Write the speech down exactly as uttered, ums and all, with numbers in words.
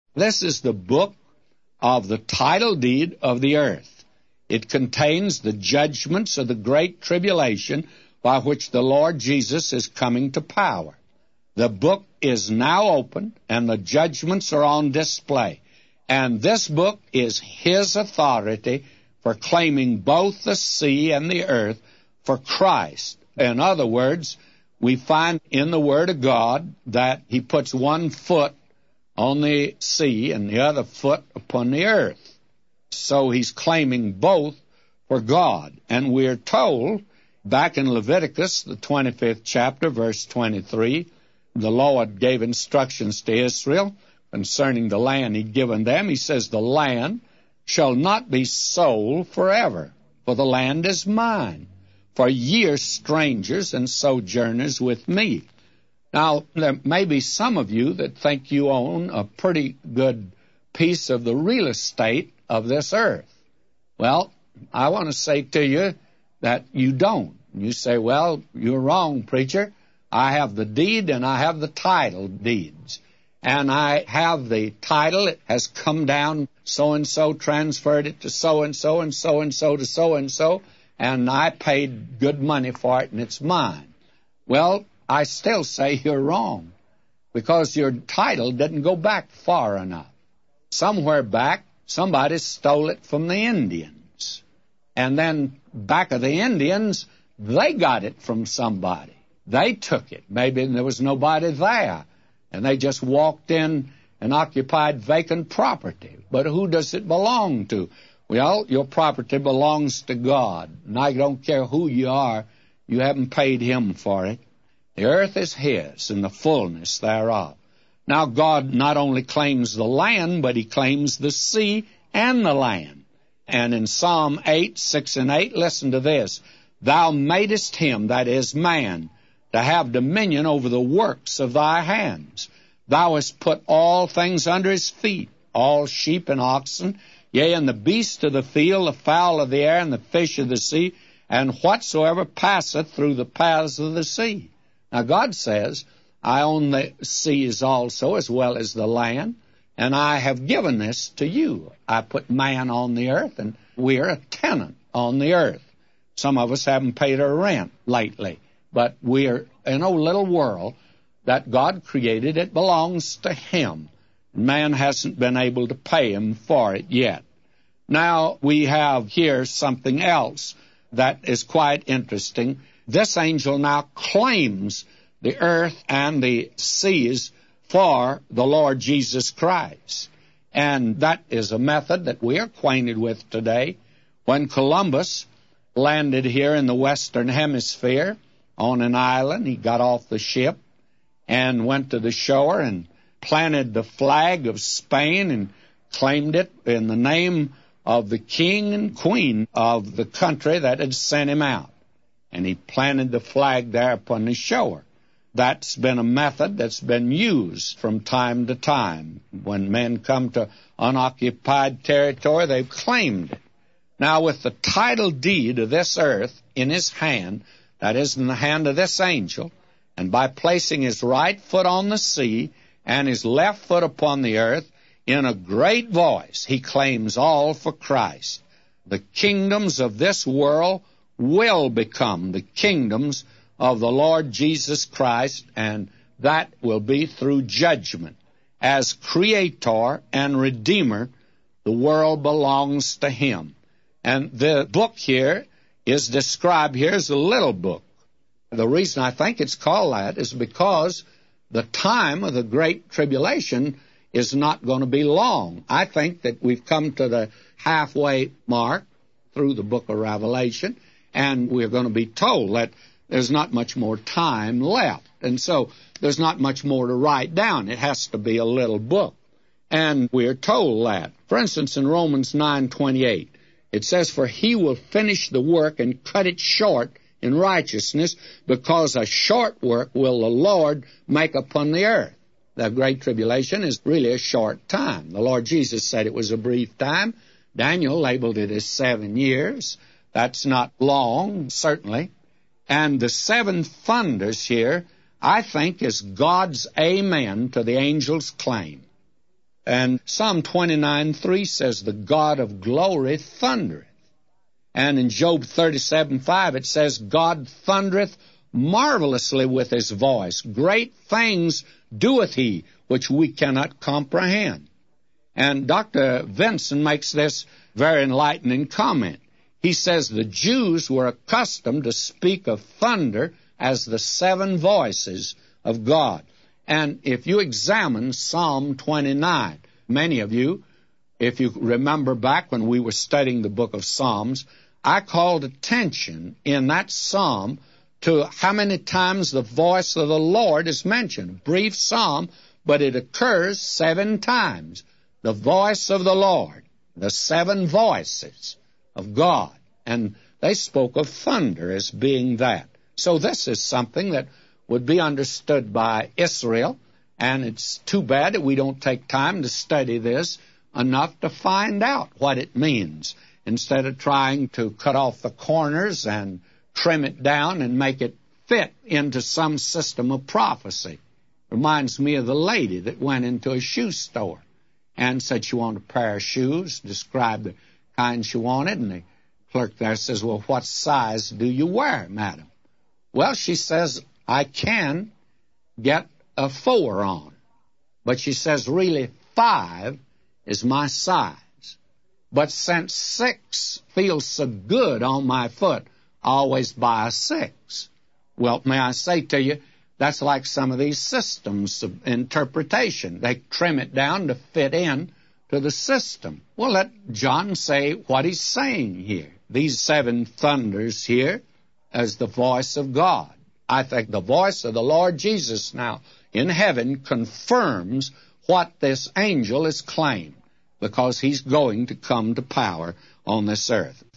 This is the book of the title deed of the earth. It contains the judgments of the great tribulation by which the Lord Jesus is coming to power. The book is now open, and the judgments are on display. And this book is His authority for claiming both the sea and the earth for Christ. In other words, we find in the Word of God that He puts one foot on the sea and the other foot upon the earth. So He's claiming both for God. And we're told back in Leviticus, the twenty-fifth chapter, verse twenty-three, the Lord gave instructions to Israel concerning the land He'd given them. He says, the land shall not be sold forever, for the land is mine. For ye are strangers and sojourners with me. Now, there may be some of you that think you own a pretty good piece of the real estate of this earth. Well, I want to say to you that you don't. You say, well, you're wrong, preacher. I have the deed and I have the title deeds. And I have the title. It has come down, so-and-so transferred it to so-and-so and so-and-so to so-and-so, and I paid good money for it and it's mine. Well, I still say you're wrong, because your title didn't go back far enough. Somewhere back, somebody stole it from the Indians. And then back of the Indians, they got it from somebody. They took it. Maybe there was nobody there, and they just walked in and occupied vacant property. But who does it belong to? Well, your property belongs to God, and I don't care who you are, you haven't paid Him for it. The earth is His, and the fullness thereof. Now, God not only claims the land, but He claims the sea and the land. And in Psalm eight, six and eight, listen to this. Thou madest him, that is man, to have dominion over the works of thy hands. Thou hast put all things under his feet, all sheep and oxen, yea, and the beasts of the field, the fowl of the air, and the fish of the sea, and whatsoever passeth through the paths of the sea. Now, God says, I own the seas also, as well as the land, and I have given this to you. I put man on the earth, and we're a tenant on the earth. Some of us haven't paid our rent lately, but we're in a little world that God created. It belongs to Him. Man hasn't been able to pay Him for it yet. Now, we have here something else that is quite interesting. This angel now claims the earth and the seas for the Lord Jesus Christ. And that is a method that we are acquainted with today. When Columbus landed here in the Western Hemisphere on an island, he got off the ship and went to the shore and planted the flag of Spain and claimed it in the name of the king and queen of the country that had sent him out. And he planted the flag there upon the shore. That's been a method that's been used from time to time. When men come to unoccupied territory, they've claimed it. Now, with the title deed of this earth in his hand, that is in the hand of this angel, and by placing his right foot on the sea and his left foot upon the earth, in a great voice, he claims all for Christ. The kingdoms of this world will become the kingdoms of the Lord Jesus Christ, and that will be through judgment. As Creator and Redeemer, the world belongs to Him. And the book here is described here as a little book. The reason I think it's called that is because the time of the Great Tribulation is not going to be long. I think that we've come to the halfway mark through the book of Revelation, and we're going to be told that there's not much more time left. And so there's not much more to write down. It has to be a little book. And we're told that. For instance, in Romans nine twenty-eight, it says, For he will finish the work and cut it short in righteousness, because a short work will the Lord make upon the earth. The Great Tribulation is really a short time. The Lord Jesus said it was a brief time. Daniel labeled it as seven years. That's not long, certainly. And the seven thunders here, I think, is God's amen to the angel's claim. And Psalm twenty-nine three says, the God of glory thundereth. And in Job thirty-seven five it says, God thundereth marvelously with his voice. Great things doeth he, which we cannot comprehend. And Doctor Vinson makes this very enlightening comment. He says the Jews were accustomed to speak of thunder as the seven voices of God. And if you examine Psalm twenty-nine, many of you, if you remember back when we were studying the book of Psalms, I called attention in that psalm to how many times the voice of the Lord is mentioned. Brief psalm, but it occurs seven times. The voice of the Lord, the seven voices of God. And they spoke of thunder as being that. So this is something that would be understood by Israel, and it's too bad that we don't take time to study this enough to find out what it means, instead of trying to cut off the corners and trim it down and make it fit into some system of prophecy. Reminds me of the lady that went into a shoe store and said she wanted a pair of shoes, described the kind she wanted, and the clerk there says, well, what size do you wear, madam? Well, she says, I can get a four on. But she says, really, five is my size. But since six feels so good on my foot, I always buy a six. Well, may I say to you, that's like some of these systems of interpretation. They trim it down to fit in to the system. Well, let John say what he's saying here. These seven thunders here as the voice of God. I think the voice of the Lord Jesus now in heaven confirms what this angel has claimed, because he's going to come to power on this earth.